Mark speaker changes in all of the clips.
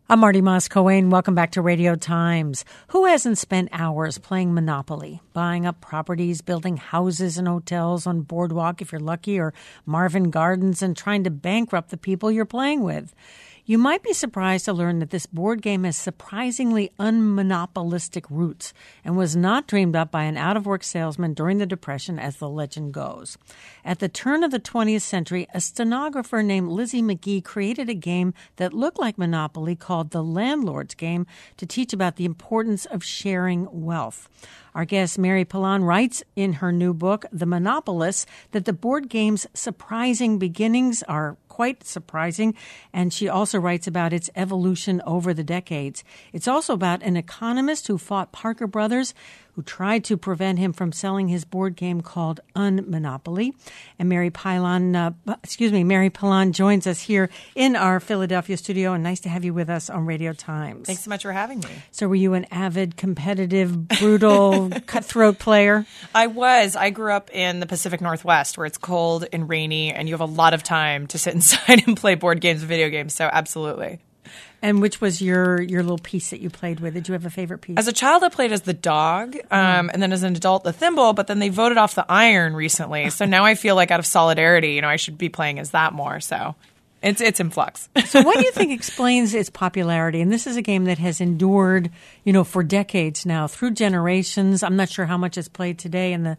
Speaker 1: I'm Marty Moss-Coane. Welcome back to Radio Times. Who hasn't spent hours playing Monopoly, buying up properties, building houses and hotels on Boardwalk if you're lucky, or Marvin Gardens, and trying to bankrupt the people you're playing with? You might be surprised to learn that this board game has surprisingly unmonopolistic roots and was not dreamed up by an out-of-work salesman during the Depression, as the legend goes. At the turn of the 20th century, a stenographer named Lizzie McGee created a game that looked like Monopoly called the Landlord's Game to teach about the importance of sharing wealth. Our guest, Mary Pilon, writes in her new book, The Monopolists, that the board game's surprising beginnings are quite surprising, and she also writes about its evolution over the decades. It's also about an economist who fought Parker Brothers, who tried to prevent him from selling his board game called Unmonopoly. And Mary Pilon joins us here in our Philadelphia studio, and nice to have you with us on Radio Times.
Speaker 2: Thanks so much for having me.
Speaker 1: So were you an avid, competitive, brutal, cutthroat player?
Speaker 2: I was. I grew up in the Pacific Northwest, where it's cold and rainy, and you have a lot of time to sit inside and play board games and video games, so absolutely.
Speaker 1: And which was your little piece that you played with? Did you have a favorite piece?
Speaker 2: As a child, I played as the dog, and then as an adult, the thimble, but then they voted off the iron recently, so now I feel like out of solidarity, I should be playing as that more, so it's in flux.
Speaker 1: So what do you think explains its popularity? And this is a game that has endured, for decades now, through generations. I'm not sure how much it's played today in the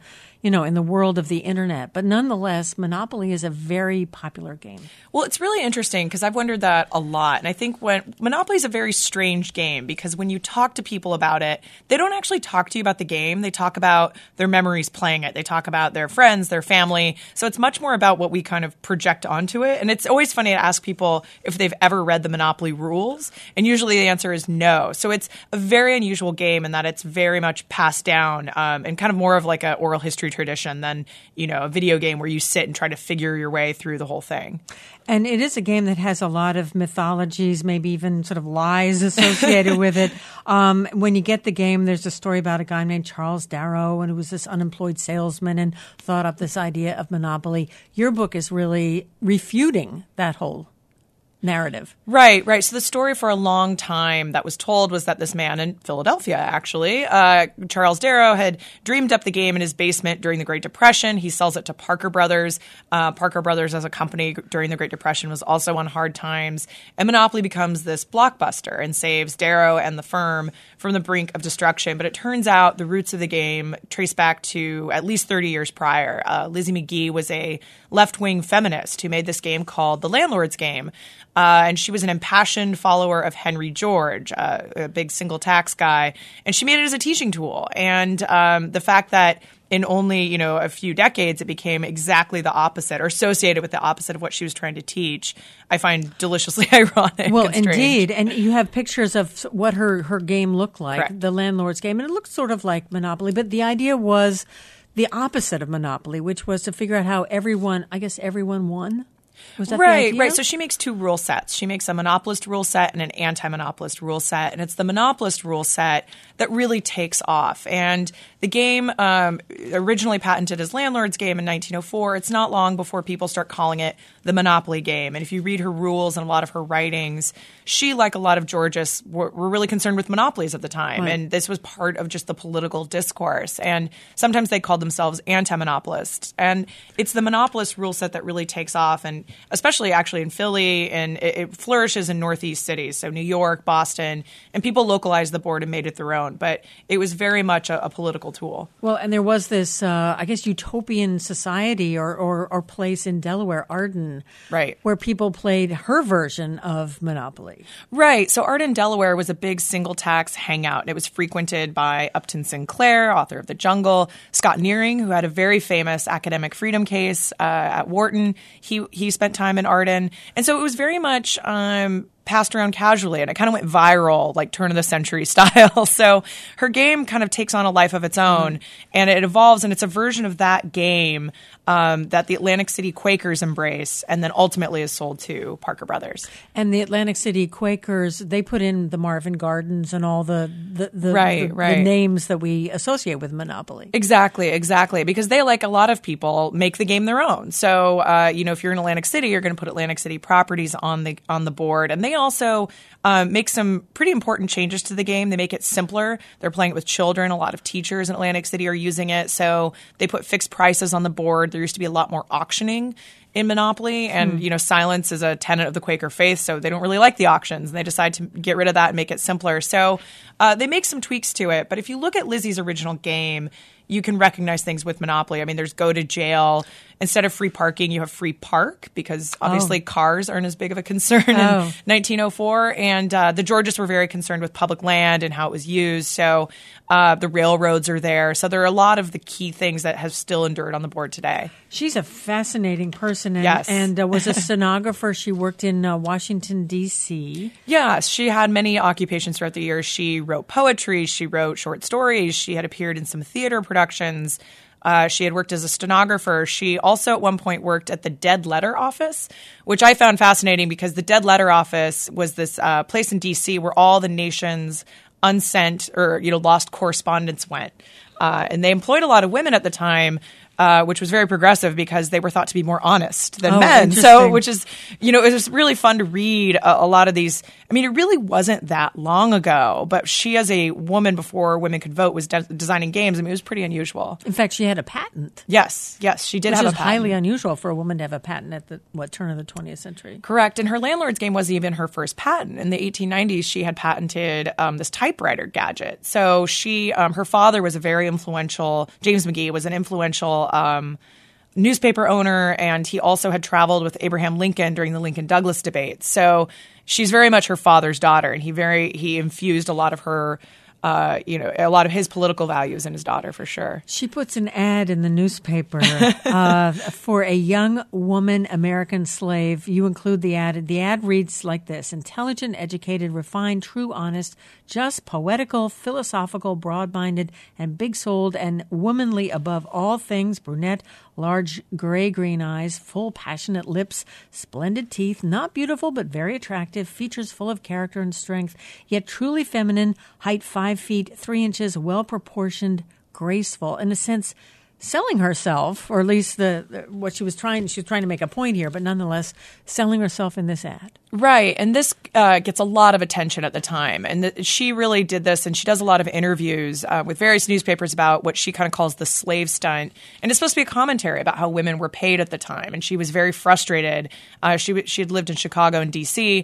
Speaker 1: world of the internet. But nonetheless, Monopoly is a very popular game.
Speaker 2: Well, it's really interesting because I've wondered that a lot. And I think Monopoly is a very strange game because when you talk to people about it, they don't actually talk to you about the game. They talk about their memories playing it. They talk about their friends, their family. So it's much more about what we kind of project onto it. And it's always funny to ask people if they've ever read the Monopoly rules. And usually the answer is no. So it's a very unusual game in that it's very much passed down and kind of more of like an oral history tradition than, a video game where you sit and try to figure your way through the whole thing.
Speaker 1: And it is a game that has a lot of mythologies, maybe even sort of lies associated with it. When you get the game, there's a story about a guy named Charles Darrow, and who was this unemployed salesman and thought up this idea of Monopoly. Your book is really refuting that whole narrative.
Speaker 2: Right. So the story for a long time that was told was that this man in Philadelphia, actually, Charles Darrow, had dreamed up the game in his basement during the Great Depression. He sells it to Parker Brothers. Parker Brothers as a company during the Great Depression was also on hard times. And Monopoly becomes this blockbuster and saves Darrow and the firm from the brink of destruction. But it turns out the roots of the game trace back to at least 30 years prior. Lizzie McGee was a left-wing feminist who made this game called The Landlord's Game. And she was an impassioned follower of Henry George, a big single tax guy. And she made it as a teaching tool. And the fact that in only, a few decades, it became exactly the opposite or associated with the opposite of what she was trying to teach, I find deliciously ironic.
Speaker 1: Well,
Speaker 2: and strange.
Speaker 1: Indeed. And you have pictures of what her game looked like,
Speaker 2: Correct.
Speaker 1: The Landlord's Game. And it looked sort of like Monopoly. But the idea was the opposite of Monopoly, which was to figure out how everyone won. Was that
Speaker 2: Right. So she makes two rule sets. She makes a monopolist rule set and an anti-monopolist rule set. And it's the monopolist rule set that really takes off. And the game, originally patented as Landlord's Game in 1904, it's not long before people start calling it the Monopoly game. And if you read her rules and a lot of her writings, she, like a lot of Georgists, were really concerned with monopolies at the time. Right. And this was part of just the political discourse. And sometimes they called themselves anti-monopolists. And it's the monopolist rule set that really takes off. And especially actually in Philly, and it flourishes in Northeast cities, so New York, Boston, and people localized the board and made it their own. But it was very much a political tool.
Speaker 1: Well, and there was this, utopian society or place in Delaware, Arden,
Speaker 2: right,
Speaker 1: where people played her version of Monopoly.
Speaker 2: Right. So Arden, Delaware was a big single tax hangout. It was frequented by Upton Sinclair, author of The Jungle, Scott Nearing, who had a very famous academic freedom case at Wharton. He spent time in Arden. And so it was very much passed around casually, and it kind of went viral, like turn of the century style. So her game kind of takes on a life of its own, and it evolves, and it's a version of that game that the Atlantic City Quakers embrace, and then ultimately is sold to Parker Brothers.
Speaker 1: And the Atlantic City Quakers, they put in the Marvin Gardens and all the names that we associate with Monopoly.
Speaker 2: Exactly, because they, like a lot of people, make the game their own. So, if you're in Atlantic City, you're going to put Atlantic City properties on the board, and they also make some pretty important changes to the game. They make it simpler. They're playing it with children. A lot of teachers in Atlantic City are using it. So they put fixed prices on the board. There used to be a lot more auctioning in Monopoly, and silence is a tenet of the Quaker faith, so they don't really like the auctions, and they decide to get rid of that and make it simpler. So they make some tweaks to it. But if you look at Lizzie's original game, you can recognize things with Monopoly. I mean, there's go to jail. Instead of free parking, you have free park, because obviously cars aren't as big of a concern in 1904. And the Georges were very concerned with public land and how it was used. So the railroads are there. So there are a lot of the key things that have still endured on the board today.
Speaker 1: She's a fascinating person,
Speaker 2: Yes.
Speaker 1: and was a stenographer. She worked in Washington, D.C.
Speaker 2: Yes, she had many occupations throughout the years. She wrote poetry. She wrote short stories. She had appeared in some theater productions. She had worked as a stenographer. She also at one point worked at the Dead Letter Office, which I found fascinating because the Dead Letter Office was this place in D.C. where all the nation's unsent or lost correspondence went. And they employed a lot of women at the time, which was very progressive because they were thought to be more honest than men. So, which is, it was really fun to read a lot of these. I mean, it really wasn't that long ago, but she, as a woman before women could vote, was designing games. I mean, it was pretty unusual.
Speaker 1: In fact, she had a patent.
Speaker 2: Yes, she did have a patent.
Speaker 1: Which is highly unusual for a woman to have a patent at the turn of the 20th century.
Speaker 2: Correct. And her landlord's game wasn't even her first patent. In the 1890s, she had patented this typewriter gadget. So her father was a very influential, James McGee was an influential newspaper owner, and he also had traveled with Abraham Lincoln during the Lincoln-Douglas debate. So she's very much her father's daughter, and he infused a lot of her, a lot of his political values in his daughter, for sure.
Speaker 1: She puts an ad in the newspaper for a young woman American slave. You include the ad. The ad reads like this: intelligent, educated, refined, true, honest, just, poetical, philosophical, broad-minded, and big-souled, and womanly above all things, brunette, large gray-green eyes, full passionate lips, splendid teeth, not beautiful but very attractive, features full of character and strength, yet truly feminine, height 5 feet 3 inches, well-proportioned, graceful. In a sense, selling herself, or at least what she was trying to make a point here, but nonetheless selling herself in this ad.
Speaker 2: Right. And this gets a lot of attention at the time. And she really did this, and she does a lot of interviews with various newspapers about what she kind of calls the slave stunt. And it's supposed to be a commentary about how women were paid at the time. And she was very frustrated. She had lived in Chicago and D.C.,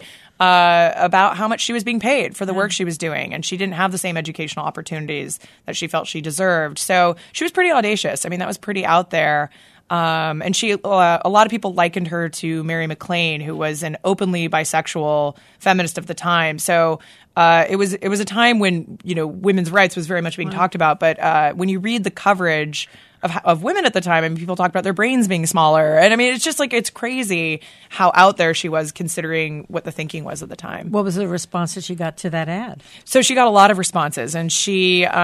Speaker 2: about how much she was being paid for the work she was doing. And she didn't have the same educational opportunities that she felt she deserved. So she was pretty audacious. I mean, that was pretty out there. And she, a lot of people likened her to Mary McLean, who was an openly bisexual feminist of the time. So it was a time when women's rights was very much being talked about. But when you read the coverage of women at the time, I mean, people talk about their brains being smaller, and I mean, it's just like, it's crazy how out there she was considering what the thinking was at the time.
Speaker 1: What was the response that she got to that ad?
Speaker 2: So she got a lot of responses, and she, when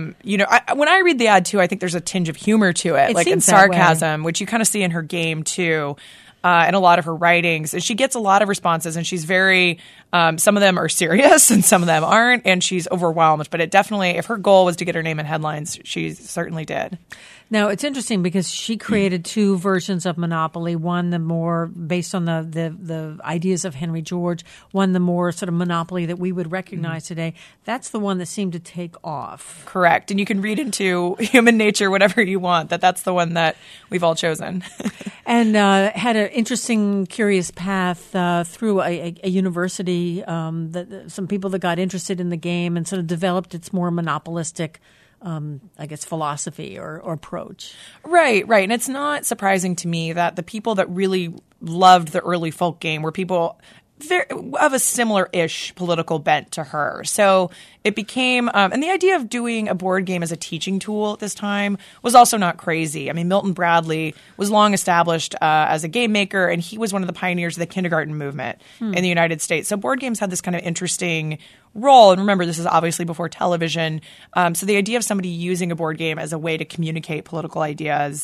Speaker 2: I read the ad too, I think there's a tinge of humor to it, like in sarcasm, which you kind of see in her game too. And a lot of her writings. And she gets a lot of responses, and she's very, some of them are serious and some of them aren't, and she's overwhelmed. But it definitely, if her goal was to get her name in headlines, she certainly did.
Speaker 1: Now, it's interesting because she created two versions of Monopoly, one the more based on the ideas of Henry George, one the more sort of Monopoly that we would recognize today. That's the one that seemed to take off.
Speaker 2: Correct. And you can read into human nature whatever you want, that's the one that we've all chosen.
Speaker 1: And had an interesting, curious path through a university, some people that got interested in the game and sort of developed its more monopolistic philosophy or approach.
Speaker 2: Right. And it's not surprising to me that the people that really loved the early folk game were people of a similar-ish political bent to her. So it became, and the idea of doing a board game as a teaching tool at this time was also not crazy. I mean, Milton Bradley was long established as a game maker, and he was one of the pioneers of the kindergarten movement in the United States. So board games had this kind of interesting role. And remember, this is obviously before television. So the idea of somebody using a board game as a way to communicate political ideas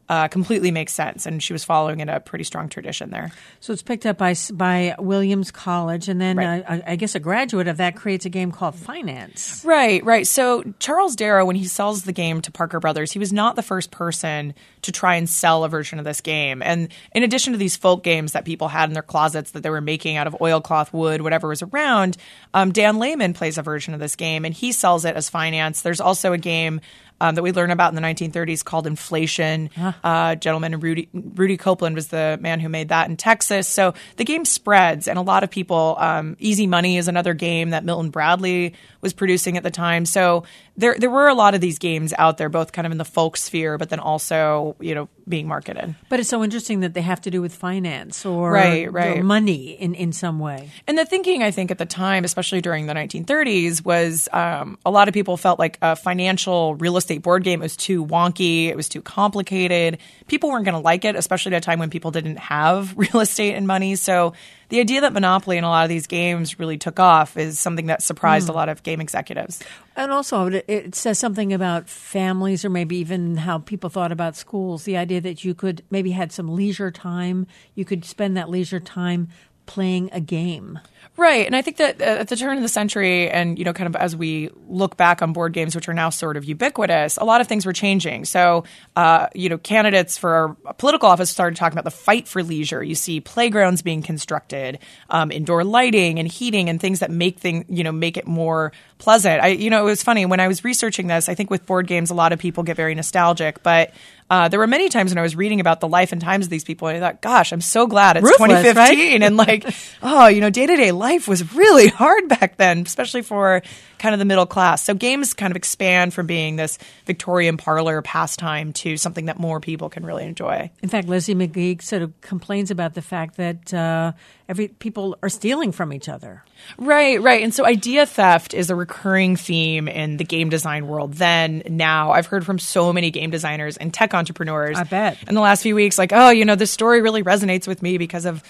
Speaker 2: completely makes sense. And she was following in a pretty strong tradition there.
Speaker 1: So it's picked up by Williams College, and then
Speaker 2: Right.
Speaker 1: I guess a graduate of that creates a game called Finance.
Speaker 2: Right. So Charles Darrow, when he sells the game to Parker Brothers, he was not the first person to try and sell a version of this game. And in addition to these folk games that people had in their closets that they were making out of oilcloth, wood, whatever was around, Dan Lehman plays a version of this game, and he sells it as Finance. There's also a game that we learn about in the 1930s called Inflation. Gentleman Rudy Copeland was the man who made that in Texas. So the game spreads, and a lot of people. Easy Money is another game that Milton Bradley was producing at the time. So there were a lot of these games out there, both kind of in the folk sphere, but then also being marketed.
Speaker 1: But it's so interesting that they have to do with finance or
Speaker 2: Right.
Speaker 1: money in some way.
Speaker 2: And the thinking, I think, at the time, especially during the 1930s, was a lot of people felt like a financial real estate board game was too wonky. It was too complicated. People weren't going to like it, especially at a time when people didn't have real estate and money. So the idea that Monopoly and a lot of these games really took off is something that surprised a lot of game executives.
Speaker 1: And also, it says something about families or maybe even how people thought about schools. The idea that you could maybe had some leisure time. You could spend that leisure time playing a game.
Speaker 2: Right. And I think that at the turn of the century and, kind of as we look back on board games, which are now sort of ubiquitous, a lot of things were changing. So, candidates for political office started talking about the fight for leisure. You see playgrounds being constructed, indoor lighting and heating and things that make it more pleasant. It was funny when I was researching this, I think with board games, a lot of people get very nostalgic, but there were many times when I was reading about the life and times of these people, and I thought, gosh, I'm so glad it's
Speaker 1: Ruthless,
Speaker 2: 2015.
Speaker 1: right?
Speaker 2: And day-to-day life was really hard back then, especially for kind of the middle class. So games kind of expand from being this Victorian parlor pastime to something that more people can really enjoy.
Speaker 1: In fact, Lizzie McGee sort of complains about the fact that people are stealing from each other.
Speaker 2: Right. And so idea theft is a recurring theme in the game design world. Then, now, I've heard from so many game designers and tech entrepreneurs.
Speaker 1: I bet.
Speaker 2: In the last few weeks, this story really resonates with me because of,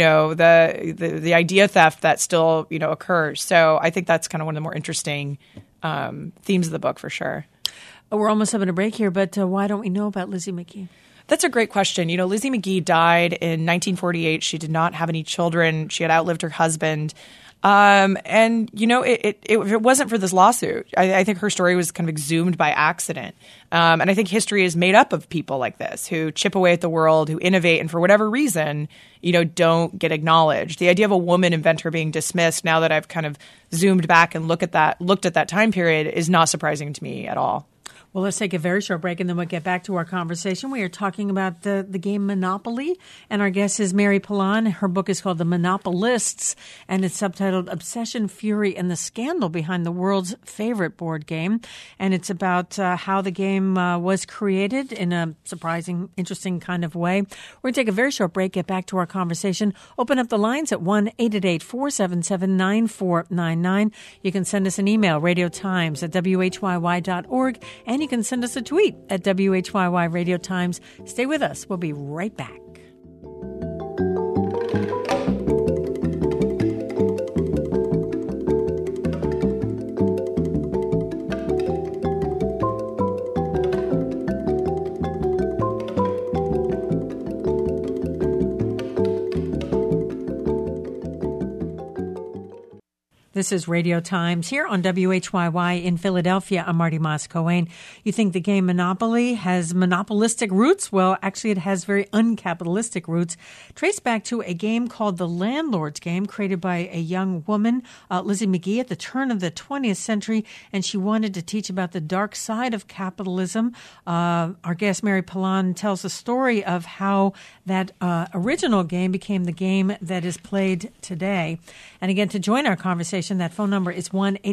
Speaker 2: the idea theft that still, occurs. So I think that's kind of one of the more interesting themes of the book for sure.
Speaker 1: We're almost having a break here, but why don't we know about Lizzie McGee?
Speaker 2: That's a great question. Lizzie McGee died in 1948. She did not have any children. She had outlived her husband. If it wasn't for this lawsuit, I think her story was kind of exhumed by accident. And I think history is made up of people like this who chip away at the world, who innovate, and for whatever reason, don't get acknowledged. The idea of a woman inventor being dismissed, now that I've kind of zoomed back and looked at that time period, is not surprising to me at all.
Speaker 1: Well, let's take a very short break, and then we'll get back to our conversation. We are talking about the game Monopoly, and our guest is Mary Pilon. Her book is called The Monopolists, and it's subtitled Obsession, Fury, and the Scandal Behind the World's Favorite Board Game. And it's about how the game was created in a surprising, interesting kind of way. We're going to take a very short break, get back to our conversation. Open up the lines at 1-888-477-9499. You can send us an email, radiotimes@whyy.org, and you can send us a tweet at WHYY Radio Times. Stay with us. We'll be right back. This is Radio Times here on WHYY in Philadelphia. I'm Marty Moss-Coane. You think the game Monopoly has monopolistic roots? Well, actually, it has very uncapitalistic roots, traced back to a game called the Landlord's Game, created by a young woman, Lizzie McGee, at the turn of the 20th century, and she wanted to teach about the dark side of capitalism. Our guest, Mary Pilon, tells the story of how that original game became the game that is played today. And again, to join our conversation, that phone number is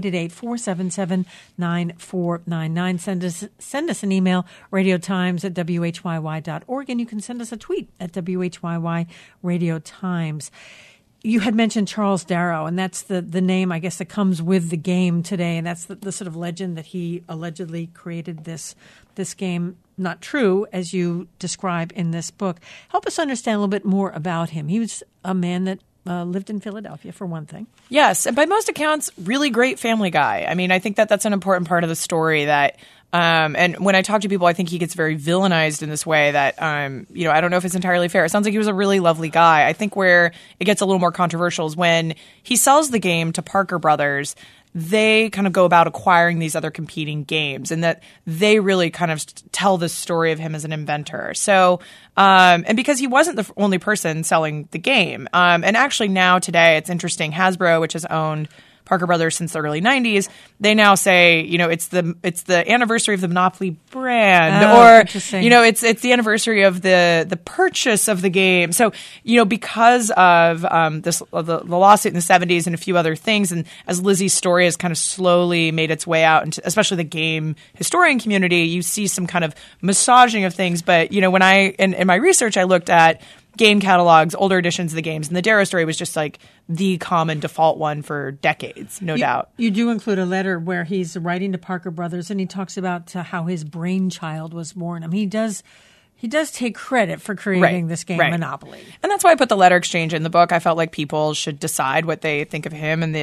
Speaker 1: 1-888-477-9499. Send us an email, radiotimes@whyy.org, and you can send us a tweet at WHYY Radio Times. You had mentioned Charles Darrow, and that's the name, I guess, that comes with the game today, and that's the sort of legend that he allegedly created this game. Not true, as you describe in this book. Help us understand a little bit more about him. He was a man that lived in Philadelphia, for one thing.
Speaker 2: Yes, and by most accounts, really great family guy. I mean, I think that's an important part of the story, that And when I talk to people, I think he gets very villainized in this way that, I don't know if it's entirely fair. It sounds like he was a really lovely guy. I think where it gets a little more controversial is when he sells the game to Parker Brothers. They kind of go about acquiring these other competing games, and that they really kind of tell the story of him as an inventor. So, and because he wasn't the only person selling the game, and actually now today it's interesting, Hasbro, which has owned Parker Brothers since the early 90s, they now say, it's the anniversary of the Monopoly brand, or it's the anniversary of the purchase of the game. So, because of the lawsuit in the 70s and a few other things, and as Lizzie's story has kind of slowly made its way out into especially the game historian community, you see some kind of massaging of things. But when in my research, I looked at game catalogs, older editions of the games, and the Darrow story was just like the common default one for decades, no doubt.
Speaker 1: You do include a letter where he's writing to Parker Brothers, and he talks about how his brainchild was born. I mean, he does take credit for creating this game, Monopoly.
Speaker 2: And that's why I put the letter exchange in the book. I felt like people should decide what they think of him and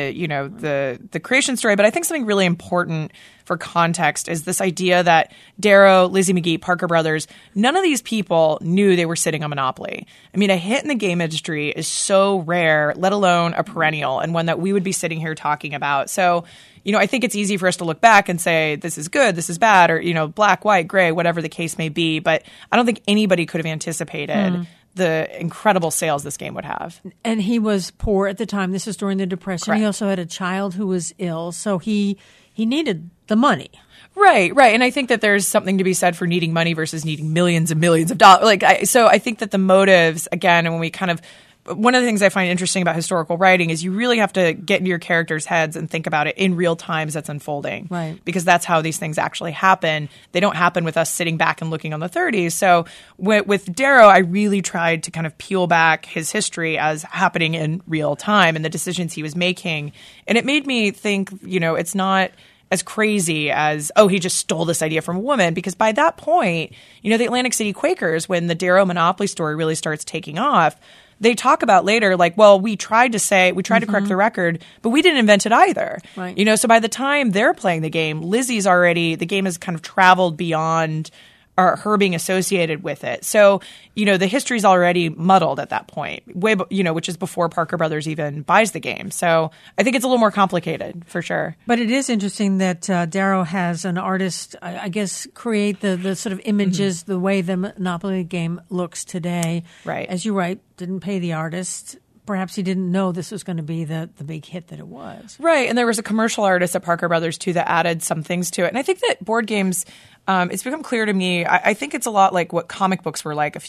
Speaker 2: the creation story. But I think something really important for context is this idea that Darrow, Lizzie McGee, Parker Brothers, none of these people knew they were sitting on Monopoly. I mean, a hit in the game industry is so rare, let alone a perennial, and one that we would be sitting here talking about. So, I think it's easy for us to look back and say, this is good, this is bad, or, black, white, gray, whatever the case may be. But I don't think anybody could have anticipated the incredible sales this game would have.
Speaker 1: And he was poor at the time. This is during the Depression.
Speaker 2: Correct.
Speaker 1: He also had a child who was ill. So he needed the money.
Speaker 2: Right. And I think that there's something to be said for needing money versus needing millions and millions of dollars. So I think that the motives, again, and when we kind of, one of the things I find interesting about historical writing is you really have to get into your characters' heads and think about it in real time as it's unfolding.
Speaker 1: Right.
Speaker 2: Because that's how these things actually happen. They don't happen with us sitting back and looking on the 30s. So with Darrow, I really tried to kind of peel back his history as happening in real time and the decisions he was making. And it made me think, it's not as crazy as, he just stole this idea from a woman. Because by that point, the Atlantic City Quakers, when the Darrow Monopoly story really starts taking off, they talk about later, we tried to correct the record, but we didn't invent it either.
Speaker 1: Right.
Speaker 2: So by the time they're playing the game, the game has kind of traveled beyond her being associated with it. So, the history's already muddled at that point, which is before Parker Brothers even buys the game. So I think it's a little more complicated for sure.
Speaker 1: But it is interesting that Darrow has an artist, I guess, create the sort of images, the way the Monopoly game looks today.
Speaker 2: Right.
Speaker 1: As you write, didn't pay the artist. Perhaps he didn't know this was going to be the big hit that it was.
Speaker 2: Right. And there was a commercial artist at Parker Brothers, too, that added some things to it. And I think that board games, it's become clear to me, I think it's a lot like what comic books were like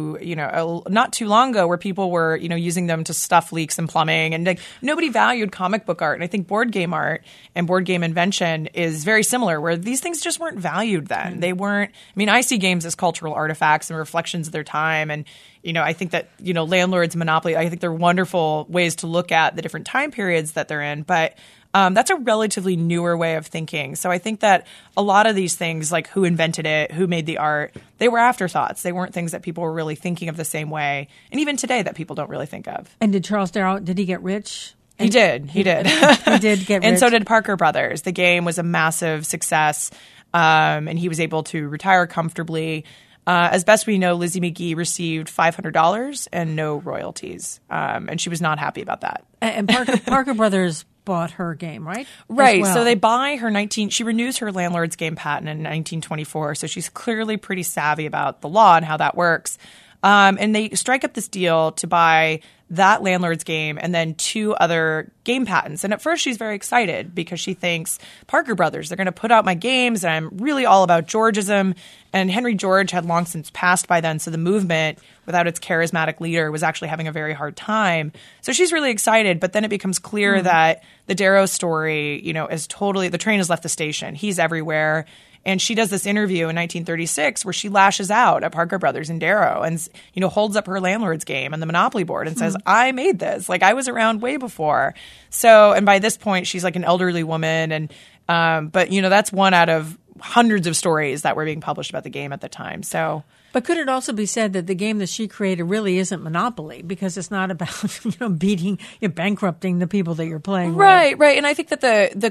Speaker 2: not too long ago, where people were, using them to stuff leaks and plumbing. And nobody valued comic book art. And I think board game art and board game invention is very similar, where these things just weren't valued then. They weren't, I see games as cultural artifacts and reflections of their time. And I think that, Landlords, Monopoly, I think they're wonderful ways to look at the different time periods that they're in. But that's a relatively newer way of thinking. So I think that a lot of these things, like who invented it, who made the art, they were afterthoughts. They weren't things that people were really thinking of the same way. And even today that people don't really think of.
Speaker 1: And did Charles Darrow, did he get rich?
Speaker 2: He did.
Speaker 1: He did get rich.
Speaker 2: And so did Parker Brothers. The game was a massive success, and he was able to retire comfortably. As best we know, Lizzie McGee received $500 and no royalties, and she was not happy about that.
Speaker 1: And Parker Brothers bought her game, right?
Speaker 2: Right.
Speaker 1: Well.
Speaker 2: So they buy her she renews her landlord's game patent in 1924. So she's clearly pretty savvy about the law and how that works. And they strike up this deal to buy that landlord's game and then 2 other game patents. And at first she's very excited because she thinks, Parker Brothers, they're going to put out my games, and I'm really all about Georgism. And Henry George had long since passed by then, so the movement, without its charismatic leader, was actually having a very hard time. So she's really excited, but then it becomes clear that the Darrow story, is totally – the train has left the station. He's everywhere. And she does this interview in 1936 where she lashes out at Parker Brothers and Darrow and, holds up her landlord's game and the Monopoly board and says, I made this. I was around way before. So, and by this point, she's like an elderly woman. And, but, that's one out of hundreds of stories that were being published about the game at the time. So
Speaker 1: But could it also be said that the game that she created really isn't Monopoly because it's not about bankrupting the people that you're playing with?
Speaker 2: Right. And I think that the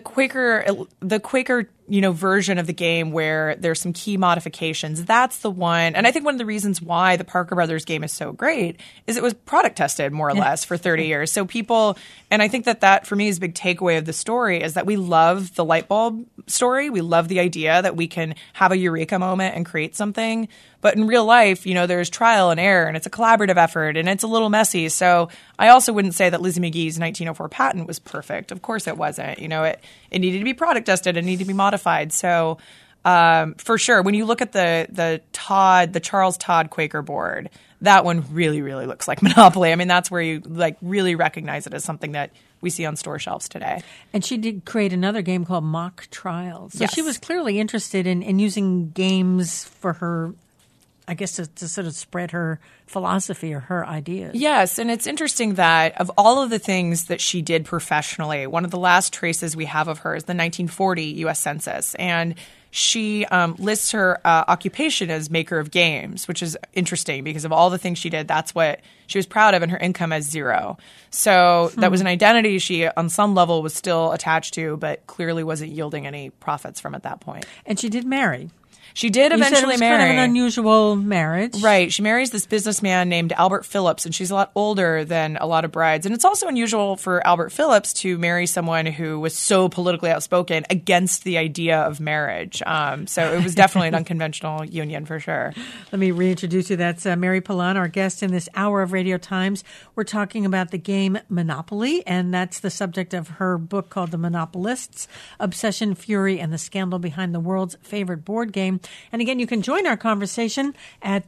Speaker 2: Quaker version of the game where there's some key modifications, that's the one. And I think one of the reasons why the Parker Brothers game is so great is it was product tested more or less for 30 years. So people, and I think that for me is a big takeaway of the story is that we love the light bulb story. We love the idea that we can have a eureka moment and create something. But in real life, there's trial and error, and it's a collaborative effort, and it's a little messy. So I also wouldn't say that Lizzie McGee's 1904 patent was perfect. Of course it wasn't. It needed to be product tested. It needed to be modified. So for sure, when you look at the Charles Todd Quaker board, that one really, really looks like Monopoly. I mean, that's where you really recognize it as something that we see on store shelves today.
Speaker 1: And she did create another game called Mock Trials. So
Speaker 2: yes.
Speaker 1: She was clearly interested in using games for her, I guess, to sort of spread her philosophy or her ideas.
Speaker 2: Yes, and it's interesting that of all of the things that she did professionally, one of the last traces we have of her is the 1940 U.S. Census. And she lists her occupation as maker of games, which is interesting because of all the things she did, that's what she was proud of, and her income as zero. So that was an identity she, on some level, was still attached to, but clearly wasn't yielding any profits from at that point.
Speaker 1: And she did marry.
Speaker 2: She did eventually marry.
Speaker 1: Kind of an unusual marriage.
Speaker 2: Right. She marries this businessman named Albert Phillips, and she's a lot older than a lot of brides. And it's also unusual for Albert Phillips to marry someone who was so politically outspoken against the idea of marriage. So it was definitely an unconventional union for sure.
Speaker 1: Let me reintroduce you. That's Mary Pilon, our guest in this hour of Radio Times. We're talking about the game Monopoly, and that's the subject of her book called The Monopolists, Obsession, Fury, and the Scandal Behind the World's Favorite Board Game. And again, you can join our conversation at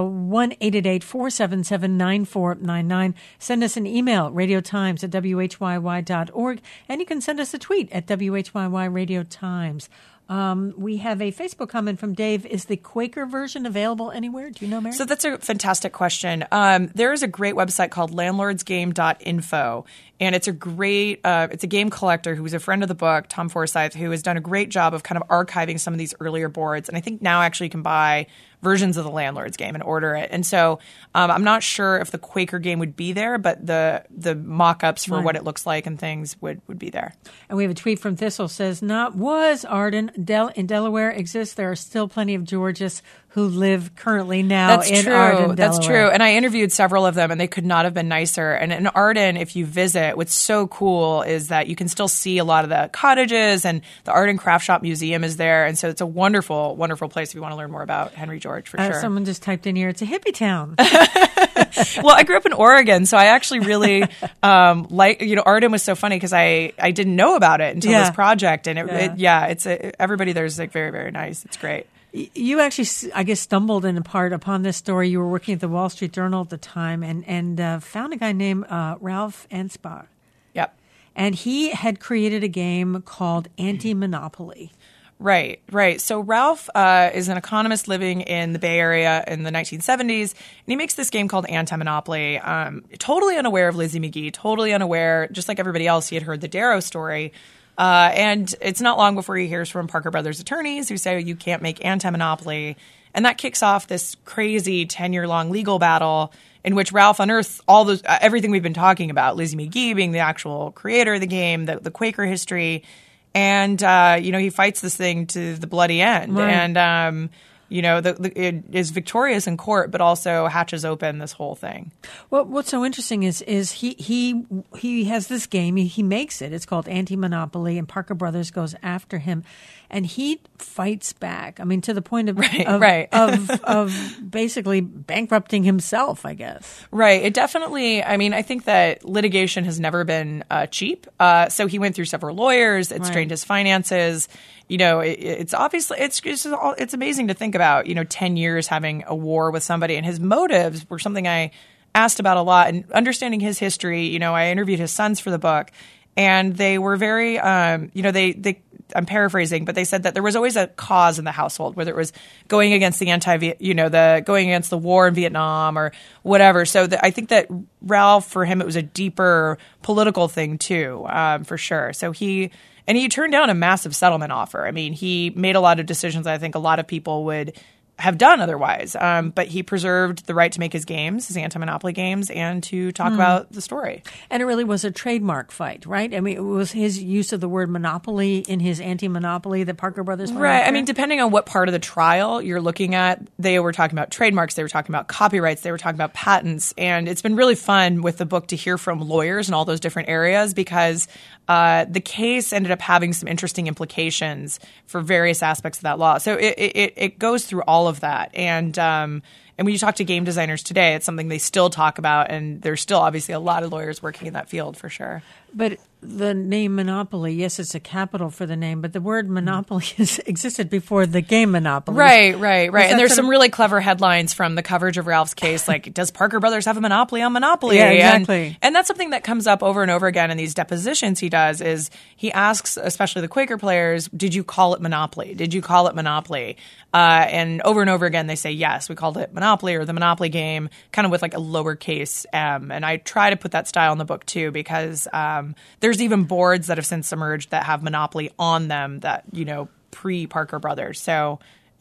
Speaker 1: 1-888-477-9499. Send us an email, radiotimes@whyy.org, and you can send us a tweet at WHYY Radio Times. We have a Facebook comment from Dave. Is the Quaker version available anywhere? Do you know, Mary?
Speaker 2: So that's a fantastic question. There is a great website called landlordsgame.info, and it's a great it's a game collector who's a friend of the book, Tom Forsyth, who has done a great job of kind of archiving some of these earlier boards. And I think now actually you can buy versions of the Landlord's Game and order it. And so I'm not sure if the Quaker game would be there, but the mock-ups for what it looks like and things would be there.
Speaker 1: And we have a tweet from Thistle says, not was Arden in Delaware exists. There are still plenty of Georges who live currently now in Arden, Delaware.
Speaker 2: That's true. And I interviewed several of them, and they could not have been nicer. And in Arden, if you visit, what's so cool is that you can still see a lot of the cottages, and the Art and Craft Shop Museum is there. And so it's a wonderful, wonderful place if you want to learn more about Henry George, for sure.
Speaker 1: Someone just typed in here, it's a hippie town.
Speaker 2: Well, I grew up in Oregon, so I actually really Arden was so funny because I didn't know about it until this project. And everybody there's very, very nice. It's great.
Speaker 1: You actually, I guess, stumbled in part upon this story. You were working at the Wall Street Journal at the time and found a guy named Ralph Ansbach.
Speaker 2: Yep.
Speaker 1: And he had created a game called Anti-Monopoly.
Speaker 2: Right. So Ralph is an economist living in the Bay Area in the 1970s, and he makes this game called Anti-Monopoly, totally unaware of Lizzie McGee, totally unaware, just like everybody else, he had heard the Darrow story. And it's not long before he hears from Parker Brothers attorneys who say you can't make anti-monopoly. And that kicks off this crazy 10-year-long legal battle in which Ralph unearths all those everything we've been talking about, Lizzie McGee being the actual creator of the game, the Quaker history. And, he fights this thing to the bloody end.
Speaker 1: Right.
Speaker 2: And, it is victorious in court, but also hatches open this whole thing.
Speaker 1: Well, what's so interesting is he has this game. He makes it. It's called Anti-Monopoly, and Parker Brothers goes after him, and he fights back. I mean, to the point of basically bankrupting himself, I guess.
Speaker 2: Right. It definitely. I mean, I think that litigation has never been cheap. So he went through several lawyers. It strained his finances. It's obviously it's amazing to think about, 10 years having a war with somebody, and his motives were something I asked about a lot. And understanding his history, I interviewed his sons for the book, and they were very, I'm paraphrasing, but they said that there was always a cause in the household, whether it was going against going against the war in Vietnam or whatever. So I think that Ralph, for him, it was a deeper political thing too, for sure. So he turned down a massive settlement offer. I mean, he made a lot of decisions I think a lot of people would have done otherwise. But he preserved the right to make his games, his anti-monopoly games, and to talk about the story.
Speaker 1: And it really was a trademark fight, right? I mean, it was his use of the word monopoly in his anti-monopoly that Parker Brothers went
Speaker 2: Right.
Speaker 1: after?
Speaker 2: I mean, depending on what part of the trial you're looking at, they were talking about trademarks, they were talking about copyrights, they were talking about patents. And it's been really fun with the book to hear from lawyers in all those different areas because the case ended up having some interesting implications for various aspects of that law. So it goes through all of that. And when you talk to game designers today, it's something they still talk about. And there's still obviously a lot of lawyers working in that field for sure.
Speaker 1: But the name Monopoly, yes, it's a capital for the name, but the word monopoly has existed before the game Monopoly.
Speaker 2: Right. And there's some really clever headlines from the coverage of Ralph's case, like, does Parker Brothers have a monopoly on Monopoly?
Speaker 1: Yeah, exactly.
Speaker 2: And that's something that comes up over and over again in these depositions he does is he asks, especially the Quaker players, did you call it Monopoly? Did you call it Monopoly? And over again, they say, yes, we called it Monopoly or the Monopoly game, kind of with like a lowercase m. And I try to put that style in the book too, because there's even boards that have since emerged that have Monopoly on them that, pre-Parker Brothers. So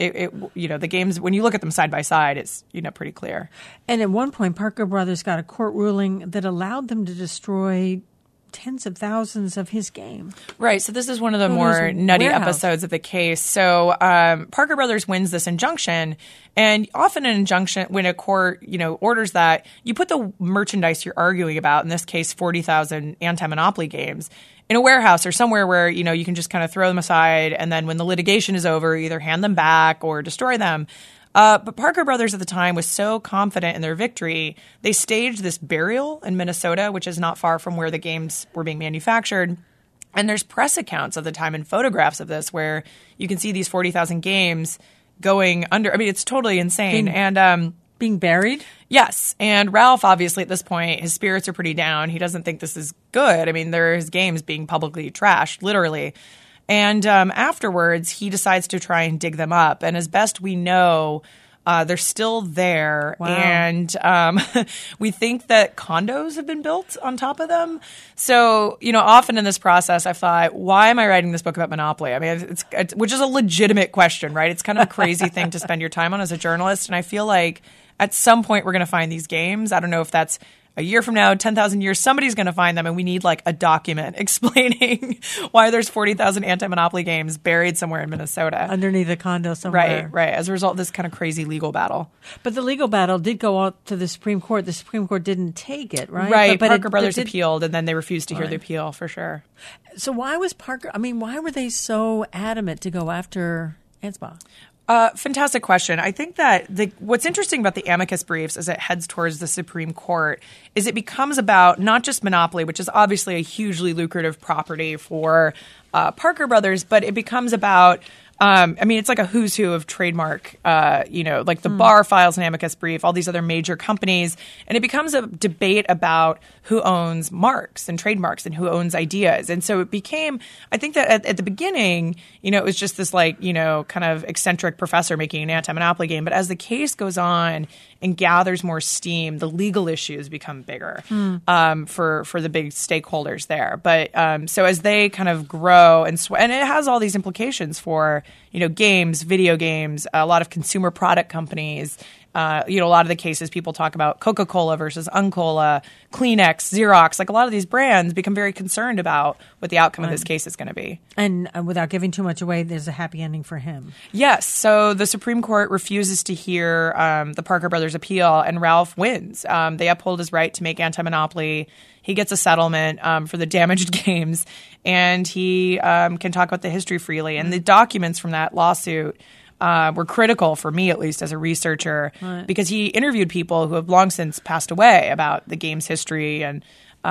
Speaker 2: the games, when you look at them side by side, it's, pretty clear.
Speaker 1: And at one point, Parker Brothers got a court ruling that allowed them to destroy tens of thousands of his game.
Speaker 2: Right. So this is one of the more nutty episodes of the case. So Parker Brothers wins this injunction. And often an injunction, when a court, orders that, you put the merchandise you're arguing about, in this case, 40,000 anti-monopoly games, in a warehouse or somewhere where, you can just kind of throw them aside. And then when the litigation is over, either hand them back or destroy them. But Parker Brothers at the time was so confident in their victory, they staged this burial in Minnesota, which is not far from where the games were being manufactured. And there's press accounts of the time and photographs of this where you can see these 40,000 games going under. I mean, it's totally insane.
Speaker 1: Being buried?
Speaker 2: Yes. And Ralph, obviously, at this point, his spirits are pretty down. He doesn't think this is good. I mean, there are his games being publicly trashed, literally. And afterwards, he decides to try and dig them up. And as best we know, they're still there.
Speaker 1: Wow.
Speaker 2: And we think that condos have been built on top of them. So, often in this process, I've thought, why am I writing this book about Monopoly? I mean, it's which is a legitimate question, right? It's kind of a crazy thing to spend your time on as a journalist. And I feel like at some point we're going to find these games. I don't know if that's a year from now, 10,000 years, somebody's going to find them, and we need like a document explaining why there's 40,000 anti-monopoly games buried somewhere in Minnesota.
Speaker 1: Underneath a condo somewhere.
Speaker 2: Right. As a result of this kind of crazy legal battle.
Speaker 1: But the legal battle did go out to the Supreme Court. The Supreme Court didn't take it, right?
Speaker 2: Right. But Parker Brothers appealed, and then they refused to hear the appeal for sure.
Speaker 1: So why were they so adamant to go after Ansbach?
Speaker 2: Fantastic question. I think that what's interesting about the amicus briefs as it heads towards the Supreme Court is it becomes about not just monopoly, which is obviously a hugely lucrative property for Parker Brothers, but it becomes about it's like a who's who of trademark, like the bar files an amicus brief, all these other major companies. And it becomes a debate about who owns marks and trademarks and who owns ideas. And so it became, I think that at the beginning, it was just this kind of eccentric professor making an anti-monopoly game. But as the case goes on and gathers more steam, the legal issues become bigger for the big stakeholders there. But so as they kind of grow and it has all these implications for games, video games, a lot of consumer product companies. A lot of the cases people talk about Coca-Cola versus Uncola, Kleenex, Xerox, like a lot of these brands become very concerned about what the outcome of this case is going to be.
Speaker 1: And without giving too much away, there's a happy ending for him.
Speaker 2: Yes. So the Supreme Court refuses to hear the Parker Brothers appeal, and Ralph wins. They uphold his right to make anti-monopoly. He gets a settlement for the damaged games, and he can talk about the history freely. And the documents from that lawsuit were critical for me, at least as a researcher, because he interviewed people who have long since passed away about the game's history, and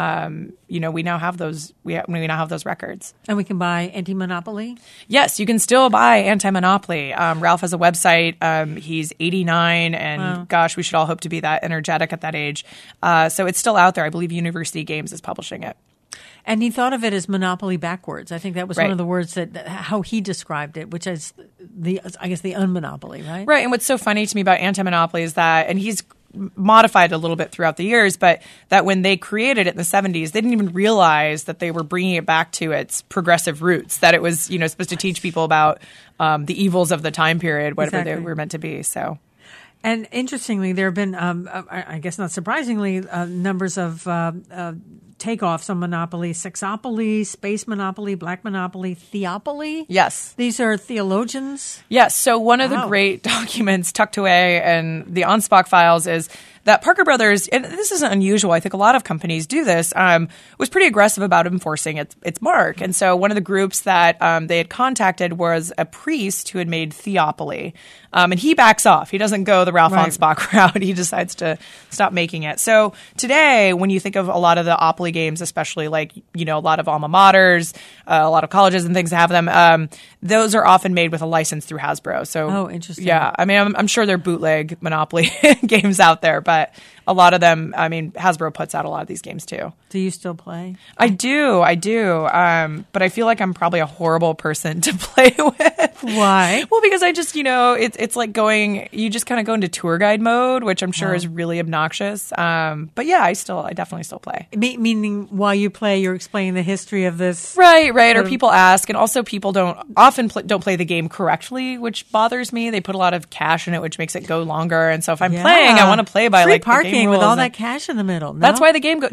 Speaker 2: we now have those. We now have those records.
Speaker 1: And we can buy Anti-Monopoly?
Speaker 2: Yes, you can still buy Anti-Monopoly. Ralph has a website. He's 89, and gosh, we should all hope to be that energetic at that age. So it's still out there. I believe University Games is publishing it.
Speaker 1: And he thought of it as monopoly backwards. I think that was one of the words that how he described it, which is the unmonopoly, right?
Speaker 2: Right. And what's so funny to me about anti-monopoly is that, and he's modified a little bit throughout the years, but that when they created it in the 70s, they didn't even realize that they were bringing it back to its progressive roots, that it was, supposed to teach people about the evils of the time period, whatever they were meant to be. So.
Speaker 1: And interestingly, there have been, I guess not surprisingly, numbers of takeoffs on Monopoly: Sexopoly, Space Monopoly, Black Monopoly, Theopoly.
Speaker 2: Yes.
Speaker 1: These are theologians?
Speaker 2: Yes. So one of the great documents tucked away in the Anspach files is that Parker Brothers, and this isn't unusual, I think a lot of companies do this, was pretty aggressive about enforcing its mark. And so one of the groups that they had contacted was a priest who had made Theopoly. And he backs off. He doesn't go the Ralph Anspach route. He decides to stop making it. So today, when you think of a lot of the Opoly games, especially like, a lot of alma maters, a lot of colleges and things have them, those are often made with a license through Hasbro. So,
Speaker 1: interesting.
Speaker 2: Yeah. I mean, I'm sure there are bootleg Monopoly games out there, but a lot of them, Hasbro puts out a lot of these games too.
Speaker 1: Do you still play?
Speaker 2: I do. But I feel like I'm probably a horrible person to play with.
Speaker 1: Why?
Speaker 2: Well, because I just, it's like you just kind of go into tour guide mode, which I'm sure is really obnoxious. But yeah, I definitely still play.
Speaker 1: Meaning while you play, you're explaining the history of this.
Speaker 2: Right. Or people ask, and also people don't play the game correctly, which bothers me. They put a lot of cash in it, which makes it go longer. And so if I'm playing, I want to play by
Speaker 1: free
Speaker 2: like
Speaker 1: parking
Speaker 2: the game
Speaker 1: with
Speaker 2: rules
Speaker 1: all that cash in the middle. No?
Speaker 2: That's why the game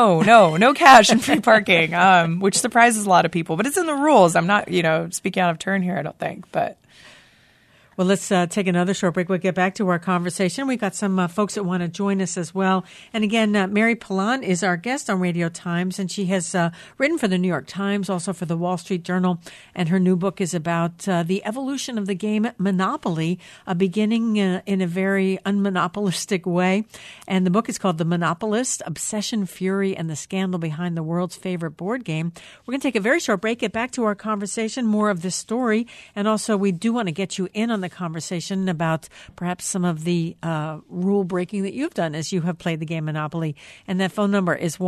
Speaker 2: no cash and free parking, which surprises a lot of people. But it's in the rules. I'm not, speaking out of turn here, I don't think. But
Speaker 1: well, let's take another short break. We'll get back to our conversation. We've got some folks that want to join us as well. And again, Mary Pilon is our guest on Radio Times, and she has written for the New York Times, also for the Wall Street Journal. And her new book is about the evolution of the game Monopoly, beginning in a very unmonopolistic way. And the book is called The Monopolist: Obsession, Fury, and the Scandal Behind the World's Favorite Board Game. We're going to take a very short break, get back to our conversation, more of this story. And also, we do want to get you in on the conversation about perhaps some of the rule breaking that you've done as you have played the game Monopoly. And that phone number is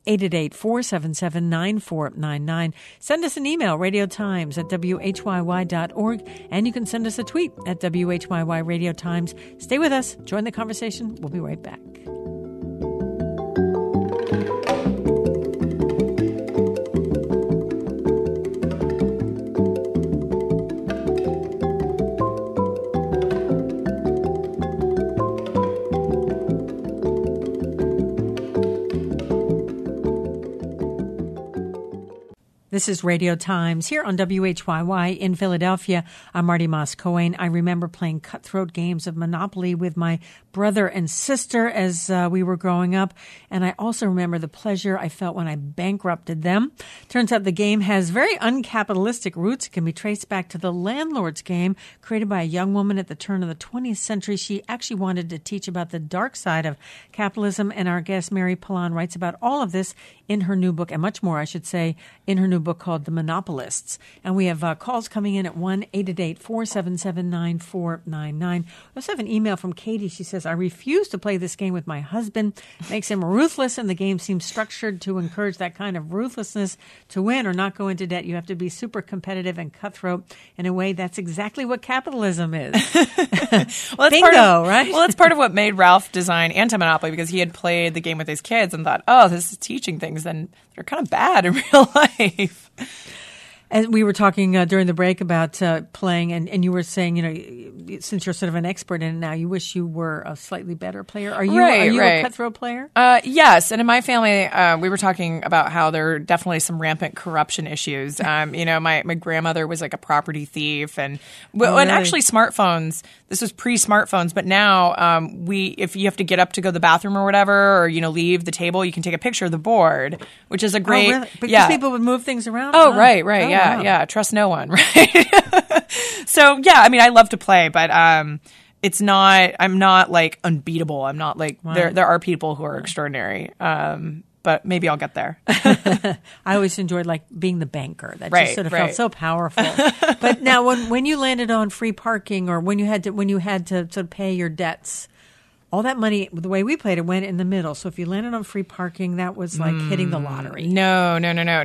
Speaker 1: 1-888-477-9499. Send us an email, radiotimes@whyy.org, and you can send us a tweet at WHYY Radio Times. Stay with us. Join the conversation. We'll be right back. This is Radio Times here on WHYY in Philadelphia. I'm Marty Moss-Cohen. I remember playing cutthroat games of Monopoly with my brother and sister as we were growing up. And I also remember the pleasure I felt when I bankrupted them. Turns out the game has very uncapitalistic roots. It can be traced back to the landlord's game created by a young woman at the turn of the 20th century. She actually wanted to teach about the dark side of capitalism. And our guest, Mary Pilon, writes about all of this in her new book, and much more, I should say, in her new book called The Monopolists. And we have calls coming in at 1-888-477-9499. We also have an email from Katie. She says, I refuse to play this game with my husband. It makes him ruthless, and the game seems structured to encourage that kind of ruthlessness. To win or not go into debt, you have to be super competitive and cutthroat. In a way, that's exactly what capitalism is.
Speaker 2: Well,
Speaker 1: Bingo, right?
Speaker 2: Well, it's part of what made Ralph design Anti-Monopoly, because he had played the game with his kids and thought, oh, this is teaching things, then they're kind of bad in real life.
Speaker 1: And we were talking during the break about playing, and you were saying, since you're sort of an expert in it now, you wish you were a slightly better player. Are you a cutthroat player?
Speaker 2: Yes. And in my family, we were talking about how there are definitely some rampant corruption issues. My grandmother was like a property thief, and and actually smartphones. This was pre-smartphones, but now if you have to get up to go to the bathroom or whatever, or leave the table, you can take a picture of the board, which is a great.
Speaker 1: Oh, really? Because people would move things around.
Speaker 2: Oh, right, yeah. Trust no one, right? So yeah, I love to play, but it's not. I'm not like unbeatable. I'm not like there are people who are extraordinary. But maybe I'll get there.
Speaker 1: I always enjoyed like being the banker. That just sort of felt so powerful. But now, when you landed on free parking, or when you had to sort of pay your debts, all that money, the way we played it, went in the middle. So if you landed on free parking, that was like hitting the lottery.
Speaker 2: No.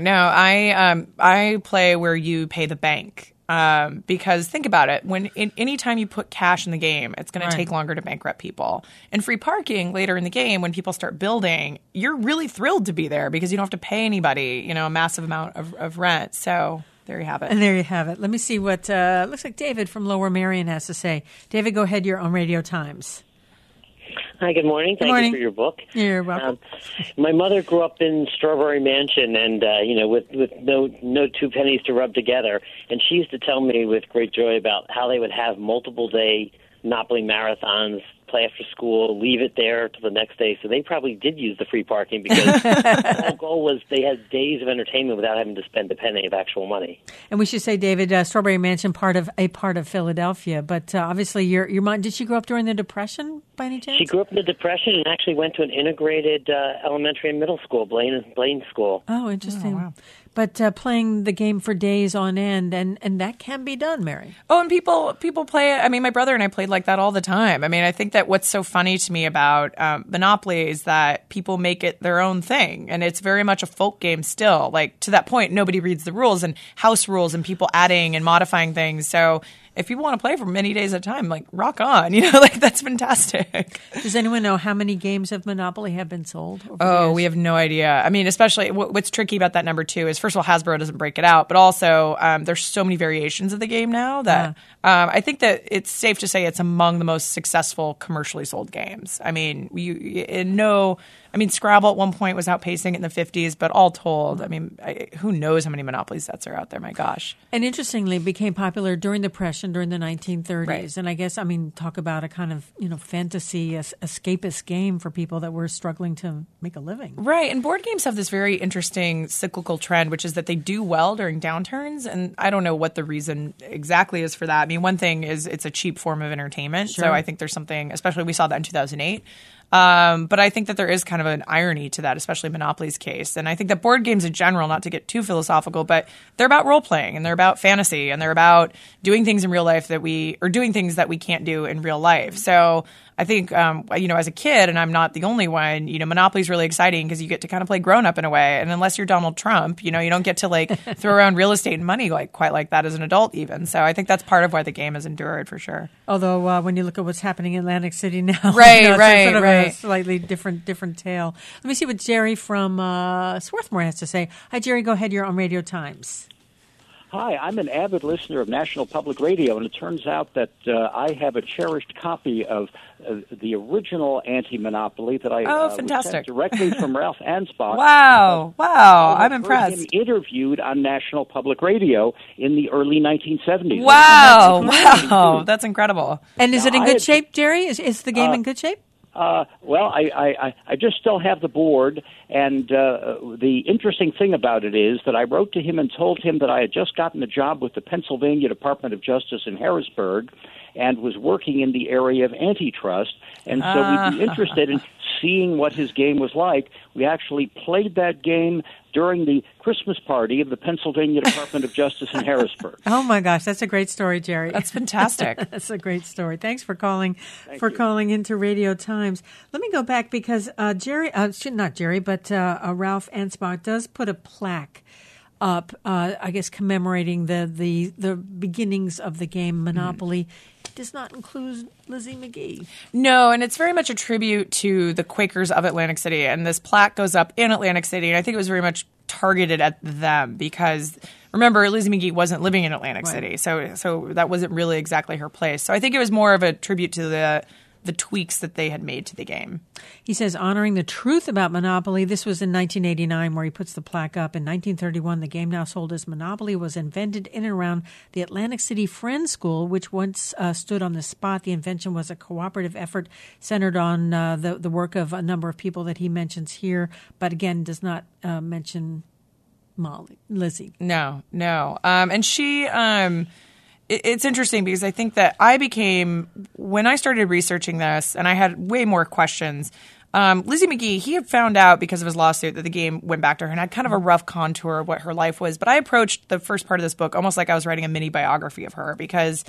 Speaker 2: I play where you pay the bank. Because think about it, anytime you put cash in the game, it's going to take longer to bankrupt people. And free parking later in the game, when people start building, you're really thrilled to be there because you don't have to pay anybody, a massive amount of rent. So there you have it.
Speaker 1: And there you have it. Let me see what looks like David from Lower Merion has to say. David, go ahead. You're on Radio Times.
Speaker 3: Hi, good morning. Thank you for your book.
Speaker 1: You're welcome.
Speaker 3: My mother grew up in Strawberry Mansion, and with no two pennies to rub together. And she used to tell me with great joy about how they would have multiple day Monopoly marathons, play after school, leave it there till the next day. So they probably did use the free parking because the whole goal was they had days of entertainment without having to spend a penny of actual money.
Speaker 1: And we should say, David, Strawberry Mansion, part of Philadelphia. But obviously, your mom, did she grow up during the Depression by any chance?
Speaker 3: She grew up in the Depression and actually went to an integrated elementary and middle school, Blaine School.
Speaker 1: Oh, interesting.
Speaker 2: Oh, wow.
Speaker 1: But playing the game for days on end, and that can be done, Mary.
Speaker 2: Oh, and people play it. I mean, my brother and I played like that all the time. I mean, I think that what's so funny to me about Monopoly is that people make it their own thing, and it's very much a folk game still. Like, to that point, nobody reads the rules and house rules and people adding and modifying things. So if people want to play for many days at a time, like, rock on. That's fantastic.
Speaker 1: Does anyone know how many games of Monopoly have been sold over the
Speaker 2: Oh,
Speaker 1: years?
Speaker 2: we have no idea. I mean, especially what's tricky about that number, too, is first of all, Hasbro doesn't break it out, but also there's so many variations of the game now that I think that it's safe to say it's among the most successful commercially sold games. I mean, Scrabble at one point was outpacing it in the 50s, but all told, I mean, who knows how many Monopoly sets are out there, my gosh.
Speaker 1: And interestingly, it became popular during the Depression, during the 1930s.
Speaker 2: Right.
Speaker 1: And I guess, talk about a kind of, fantasy, escapist game for people that were struggling to make a living.
Speaker 2: Right. And board games have this very interesting cyclical trend, which is that they do well during downturns. And I don't know what the reason exactly is for that. I mean, one thing is it's a cheap form of entertainment.
Speaker 1: Sure.
Speaker 2: So I think there's something, especially we saw that in 2008. But I think that there is kind of an irony to that, especially Monopoly's case. And I think that board games in general, not to get too philosophical, but they're about role playing and they're about fantasy and they're about doing things in real life doing things that we can't do in real life. So I think, as a kid, and I'm not the only one, Monopoly's really exciting because you get to kind of play grown up in a way. And unless you're Donald Trump, you don't get to throw around real estate and money quite like that as an adult even. So I think that's part of why the game has endured for sure.
Speaker 1: Although when you look at what's happening in Atlantic City now,
Speaker 2: right.
Speaker 1: A slightly different tale. Let me see what Jerry from Swarthmore has to say. Hi, Jerry. Go ahead. You're on Radio Times.
Speaker 4: Hi, I'm an avid listener of National Public Radio, and it turns out that I have a cherished copy of the original Anti-Monopoly that I was sent directly from Ralph Ansbach.
Speaker 2: Wow, I'm impressed.
Speaker 4: I heard him interviewed on National Public Radio in the early 1970s.
Speaker 2: Wow, that's incredible.
Speaker 1: And is it in good shape, Jerry? Is the game in good shape?
Speaker 4: Well, I just still have the board, and the interesting thing about it is that I wrote to him and told him that I had just gotten a job with the Pennsylvania Department of Justice in Harrisburg and was working in the area of antitrust, and so we'd be interested in seeing what his game was like. We actually played that game during the Christmas party of the Pennsylvania Department of Justice in Harrisburg.
Speaker 1: Oh my gosh, that's a great story, Jerry.
Speaker 2: That's fantastic.
Speaker 1: That's a great story. Thanks for calling calling into Radio Times. Let me go back because Ralph Ansbach does put a plaque up, I guess commemorating the beginnings of the game Monopoly. It does not include Lizzie McGee.
Speaker 2: No, and it's very much a tribute to the Quakers of Atlantic City. And this plaque goes up in Atlantic City, and I think it was very much targeted at them because, remember, Lizzie McGee wasn't living in Atlantic City, so that wasn't really exactly her place. So I think it was more of a tribute to the tweaks that they had made to the game.
Speaker 1: He says, honoring the truth about Monopoly. This was in 1989 where he puts the plaque up. In 1931, the game now sold as Monopoly was invented in and around the Atlantic City Friends School, which once stood on the spot. The invention was a cooperative effort centered on the work of a number of people that he mentions here, but again does not mention Lizzie.
Speaker 2: No. And she... It's interesting because I think that when I started researching this, and I had way more questions, Lizzie McGee, he had found out because of his lawsuit that the game went back to her and had kind of a rough contour of what her life was. But I approached the first part of this book almost like I was writing a mini biography of her because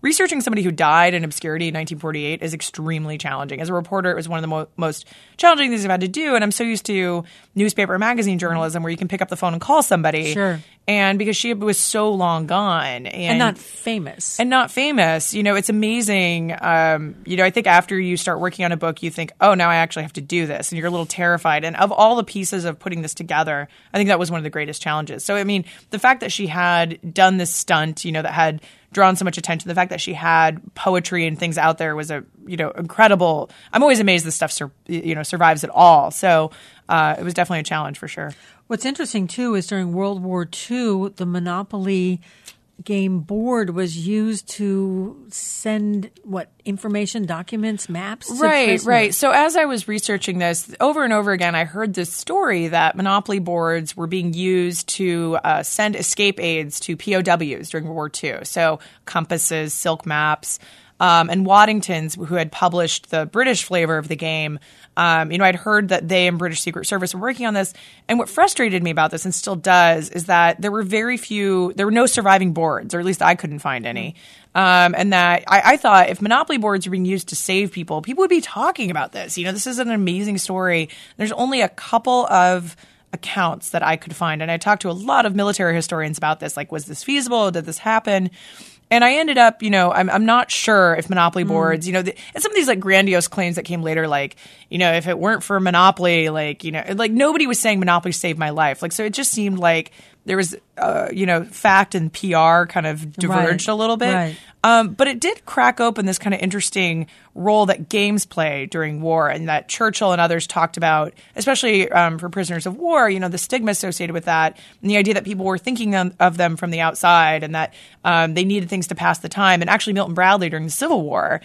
Speaker 2: researching somebody who died in obscurity in 1948 is extremely challenging. As a reporter, it was one of the most challenging things I've had to do. And I'm so used to newspaper and magazine journalism where you can pick up the phone and call somebody.
Speaker 1: Sure.
Speaker 2: And because she was so long gone.
Speaker 1: And not famous.
Speaker 2: It's amazing. I think after you start working on a book, you think, oh, now I actually have to do this. And you're a little terrified. And of all the pieces of putting this together, I think that was one of the greatest challenges. So, I mean, the fact that she had done this stunt, that had drawn so much attention, the fact that she had poetry and things out there was incredible. I'm always amazed this stuff survives at all. So it was definitely a challenge for sure.
Speaker 1: What's interesting, too, is during World War II, the Monopoly game board was used to send, information, documents, maps?
Speaker 2: Right. So as I was researching this, over and over again, I heard this story that Monopoly boards were being used to send escape aids to POWs during World War II. So compasses, silk maps. And Waddington's, who had published the British flavor of the game, I'd heard that they and British Secret Service were working on this. And what frustrated me about this, and still does, is that there were no surviving boards, or at least I couldn't find any. And that I thought if Monopoly boards were being used to save people would be talking about this. This is an amazing story. There's only a couple of accounts that I could find. And I talked to a lot of military historians about this. Like, was this feasible? Did this happen? And I ended up, I'm not sure if Monopoly boards, and some of these grandiose claims that came later, if it weren't for Monopoly, nobody was saying Monopoly saved my life. So it just seemed like there was, fact and PR kind of diverged a little bit.
Speaker 1: Right.
Speaker 2: But it did crack open this kind of interesting role that games play during war, and that Churchill and others talked about, especially for prisoners of war, the stigma associated with that, and the idea that people were thinking of them from the outside, and that they needed things to pass the time. And actually, Milton Bradley during the Civil War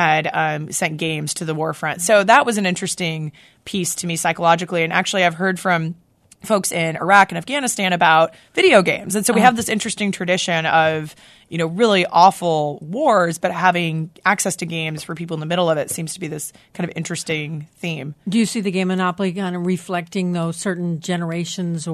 Speaker 2: had sent games to the war front. So that was an interesting piece to me psychologically. And actually, I've heard from folks in Iraq and Afghanistan about video games. And so we have this interesting tradition of, really awful wars, but having access to games for people in the middle of it seems to be this kind of interesting theme.
Speaker 1: Do you see the game Monopoly kind of reflecting those certain generations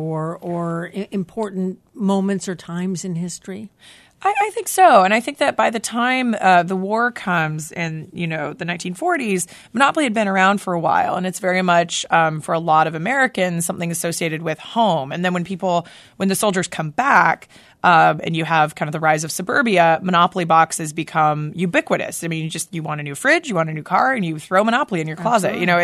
Speaker 1: or important moments or times in history?
Speaker 2: I think so. And I think that by the time the war comes in, the 1940s, Monopoly had been around for a while. And it's very much, for a lot of Americans, something associated with home. And then when the soldiers come back, and you have kind of the rise of suburbia, Monopoly boxes become ubiquitous. I mean, you want a new fridge, you want a new car, and you throw Monopoly in your closet.
Speaker 1: Absolutely.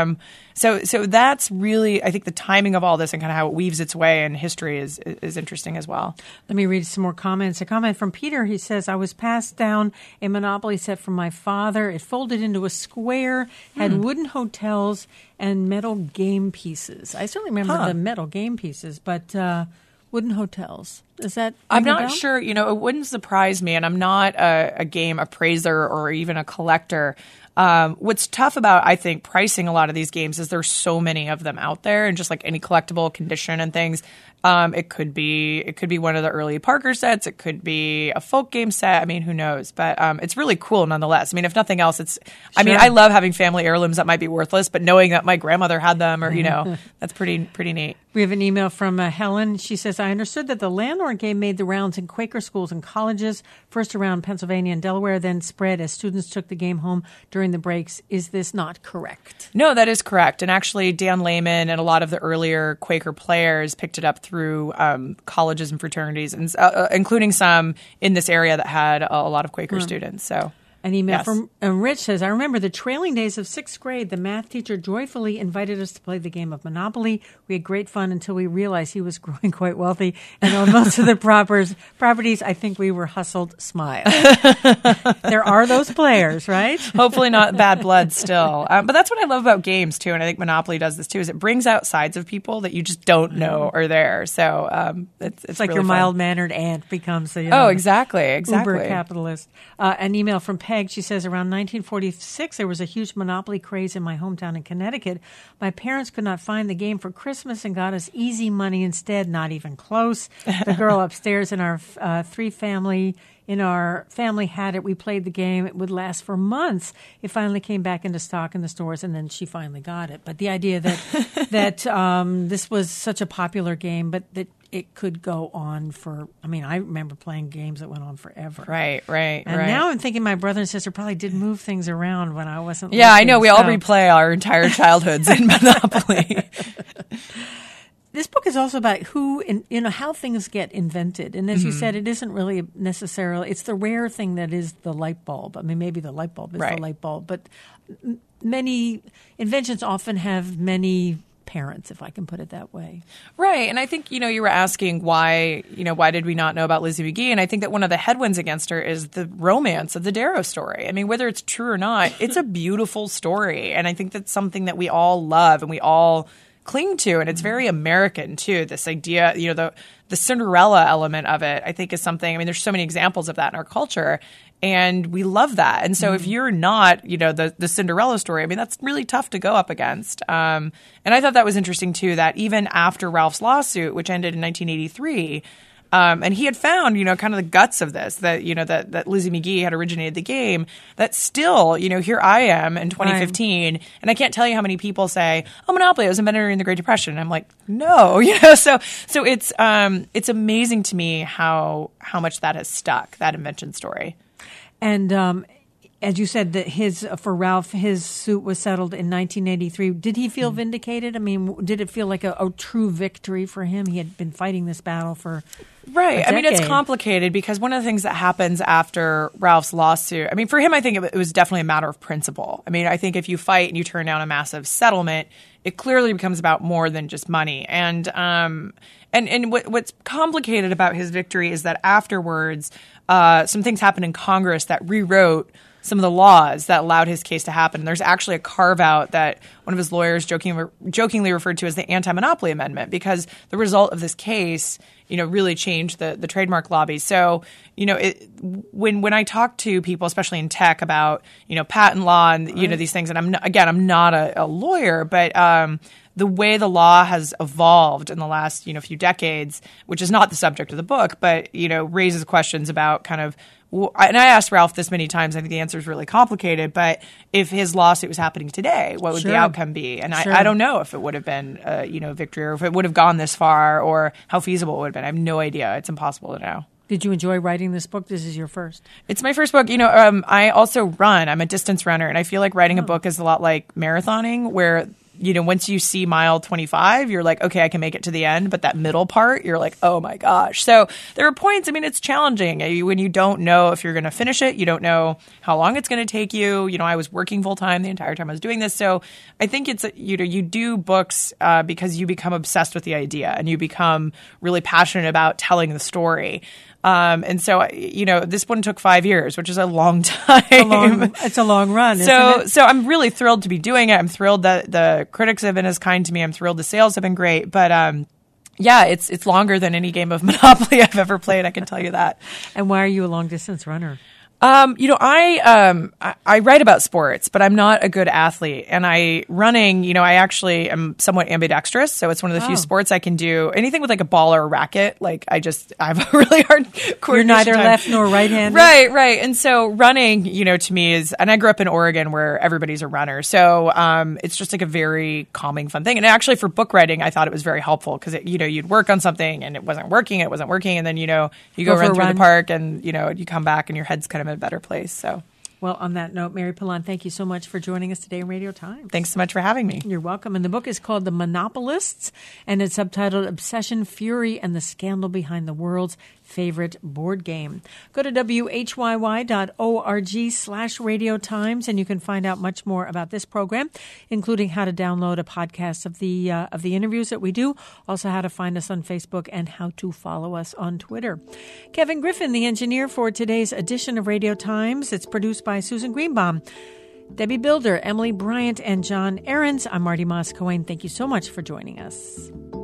Speaker 2: It's so that's really, I think, the timing of all this and kind of how it weaves its way in history is interesting as well.
Speaker 1: Let me read some more comments. A comment from Peter. He says, I was passed down a Monopoly set from my father. It folded into a square, had wooden hotels and metal game pieces. I certainly remember the metal game pieces, but wooden hotels. Is that?
Speaker 2: I'm not sure. It wouldn't surprise me, and I'm not a game appraiser or even a collector. What's tough about, I think, pricing a lot of these games is there's so many of them out there, and just like any collectible condition and things, it could be one of the early Parker sets. It could be a folk game set. I mean, who knows? But it's really cool nonetheless. I mean, if nothing else, I mean, I love having family heirlooms that might be worthless, but knowing that my grandmother had them, or that's pretty neat.
Speaker 1: We have an email from Helen. She says, I understood that the landlord game made the rounds in Quaker schools and colleges, first around Pennsylvania and Delaware, then spread as students took the game home during the breaks. Is this not correct?
Speaker 2: No, that is correct. And actually, Dan Lehman and a lot of the earlier Quaker players picked it up through colleges and fraternities, and including some in this area that had a lot of Quaker students. So.
Speaker 1: An email from Rich says, I remember the trailing days of 6th grade. The math teacher joyfully invited us to play the game of Monopoly. We had great fun until we realized he was growing quite wealthy and on most of the properties. I think we were hustled. Smile. There are those players, right?
Speaker 2: Hopefully not bad blood still. But that's what I love about games, too. And I think Monopoly does this, too, is it brings out sides of people that you just don't know are there. So it's
Speaker 1: like
Speaker 2: really
Speaker 1: your
Speaker 2: fun.
Speaker 1: mild-mannered aunt becomes the
Speaker 2: exactly.
Speaker 1: uber capitalist. An email from Peg. She says, around 1946, there was a huge Monopoly craze in my hometown in Connecticut. My parents could not find the game for Christmas and got us easy money instead, not even close. The girl upstairs in our family had it. We played the game. It would last for months. It finally came back into stock in the stores, and then she finally got it. But the idea that this was such a popular game, but that it could go on for, I mean, I remember playing games that went on forever.
Speaker 2: Right.
Speaker 1: And now I'm thinking my brother and sister probably did move things around when I wasn't
Speaker 2: Yeah,
Speaker 1: looking,
Speaker 2: I know. We all replay our entire childhoods in Monopoly.
Speaker 1: This book is also about how things get invented. And as you said, it isn't really necessarily, it's the rare thing that is the light bulb. I mean, maybe the light bulb is the light bulb, but many inventions often have many parents, if I can put it that way.
Speaker 2: Right. And I think, you were asking why did we not know about Lizzie McGee? And I think that one of the headwinds against her is the romance of the Darrow story. I mean, whether it's true or not, it's a beautiful story. And I think that's something that we all love and we all cling to. And it's very American, too. This idea, the Cinderella element of it, I think is something, I mean, there's so many examples of that in our culture. And we love that. And so if you're not, the Cinderella story, I mean, that's really tough to go up against. And I thought that was interesting, too, that even after Ralph's lawsuit, which ended in 1983, and he had found, kind of the guts of this, that, that Lizzie McGee had originated the game, that still, here I am in 2015, and I can't tell you how many people say, oh, Monopoly, it was invented during the Great Depression. And I'm like, no, so it's amazing to me how much that has stuck, that invention story.
Speaker 1: And as you said, that for Ralph, his suit was settled in 1983. Did he feel vindicated? I mean, did it feel like a true victory for him? He had been fighting this battle for
Speaker 2: Right. I mean, it's complicated because one of the things that happens after Ralph's lawsuit, I mean, for him, I think it was definitely a matter of principle. I mean, I think if you fight and you turn down a massive settlement, it clearly becomes about more than just money. And what's complicated about his victory is that afterwards, some things happened in Congress that rewrote some of the laws that allowed his case to happen. And there's actually a carve-out that one of his lawyers jokingly referred to as the anti-monopoly amendment, because the result of this case, really changed the trademark lobby. So, when I talk to people, especially in tech, about, patent law and, these things, and I'm not a lawyer, but the way the law has evolved in the last, few decades, which is not the subject of the book, but, raises questions about kind of, and I asked Ralph this many times. I think the answer is really complicated. But if his lawsuit was happening today, what would the outcome be? And I don't know if it would have been, victory, or if it would have gone this far, or how feasible it would have been. I have no idea. It's impossible to know.
Speaker 1: Did you enjoy writing this book? This is your first.
Speaker 2: It's my first book. I also run. I'm a distance runner, and I feel like writing a book is a lot like marathoning, where once you see mile 25, you're like, okay, I can make it to the end. But that middle part, you're like, oh my gosh. So there are points, I mean, it's challenging when you don't know if you're going to finish it. You don't know how long it's going to take you. I was working full time the entire time I was doing this. So I think it's, you do books because you become obsessed with the idea and you become really passionate about telling the story. And so, this one took 5 years, which is a long time.
Speaker 1: It's a long run.
Speaker 2: So I'm really thrilled to be doing it. I'm thrilled that the critics have been as kind to me. I'm thrilled the sales have been great. But, it's longer than any game of Monopoly I've ever played. I can tell you that.
Speaker 1: And why are you a long distance runner?
Speaker 2: I write about sports, but I'm not a good athlete. And running, I actually am somewhat ambidextrous. So it's one of the few sports I can do. Anything with like a ball or a racket, like I have a really hard coordination.
Speaker 1: You're neither left nor right-handed.
Speaker 2: Right. And so running, to me is, and I grew up in Oregon where everybody's a runner. So, it's just like a very calming, fun thing. And actually for book writing, I thought it was very helpful because, you'd work on something and it wasn't working. And then, you go run through the park and, you come back and your head's kind of in a better place. So,
Speaker 1: well, on that note, Mary Pilon, thank you so much for joining us today on Radio Times.
Speaker 2: Thanks so much for having me.
Speaker 1: You're welcome. And the book is called The Monopolists, and it's subtitled Obsession, Fury, and the Scandal Behind the World's Favorite Board Game. Go to whyy.org/Radio Times, and you can find out much more about this program, including how to download a podcast of the interviews that we do, also how to find us on Facebook, and how to follow us on Twitter. Kevin Griffin, the engineer for today's edition of Radio Times. It's produced by Susan Greenbaum, Debbie Builder, Emily Bryant, and John Ahrens. I'm Marty Moss-Cohen. Thank you so much for joining us.